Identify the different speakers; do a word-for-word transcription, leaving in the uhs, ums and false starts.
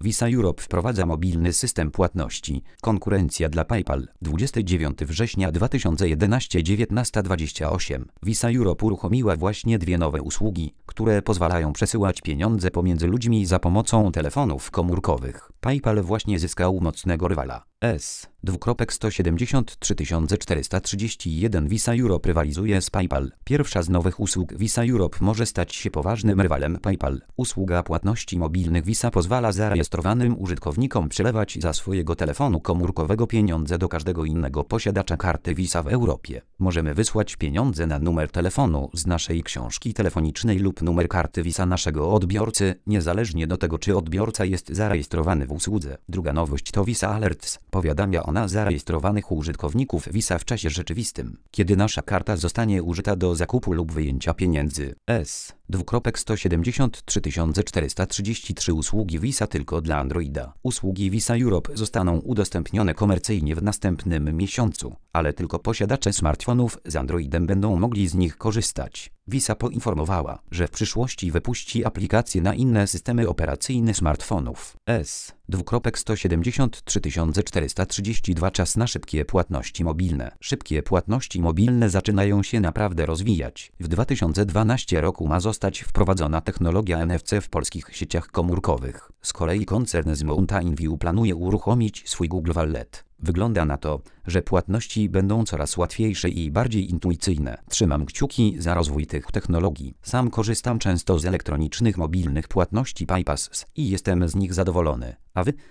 Speaker 1: Visa Europe wprowadza mobilny system płatności. Konkurencja dla PayPal. dwudziestego dziewiątego września dwa tysiące jedenastego dziewiętnaście dwadzieścia osiem. Visa Europe uruchomiła właśnie dwie nowe usługi, które pozwalają przesyłać pieniądze pomiędzy ludźmi za pomocą telefonów komórkowych. PayPal właśnie zyskał mocnego rywala. S. sto siedemdziesiąt trzy tysiące czterysta trzydzieści jeden. Visa Europe rywalizuje z PayPal. Pierwsza z nowych usług Visa Europe może stać się poważnym rywalem PayPal. Usługa płatności mobilnych Visa pozwala zarejestrowanym użytkownikom przelewać za swojego telefonu komórkowego pieniądze do każdego innego posiadacza karty Visa w Europie. Możemy wysłać pieniądze na numer telefonu z naszej książki telefonicznej lub numer karty Visa naszego odbiorcy, niezależnie do tego, czy odbiorca jest zarejestrowany w usłudze. Druga nowość to Visa Alerts. Powiadamia ona zarejestrowanych użytkowników Visa w czasie rzeczywistym, kiedy nasza karta zostanie użyta do zakupu lub wyjęcia pieniędzy. S. sto siedemdziesiąt trzy tysiące czterysta trzydzieści trzy. Usługi Visa tylko dla Androida. Usługi Visa Europe zostaną udostępnione komercyjnie w następnym miesiącu, ale tylko posiadacze smartfonów z Androidem będą mogli z nich korzystać. Visa poinformowała, że w przyszłości wypuści aplikacje na inne systemy operacyjne smartfonów. S. sto siedemdziesiąt trzy tysiące czterysta trzydzieści dwa. Czas na szybkie płatności mobilne. Szybkie płatności mobilne zaczynają się naprawdę rozwijać. W dwa tysiące dwunastym roku ma zostać wprowadzona technologia N F C w polskich sieciach komórkowych. Z kolei koncern z Mountain View planuje uruchomić swój Google Wallet. Wygląda na to, że płatności będą coraz łatwiejsze i bardziej intuicyjne. Trzymam kciuki za rozwój tych technologii. Sam korzystam często z elektronicznych mobilnych płatności PayPass i jestem z nich zadowolony. A wy?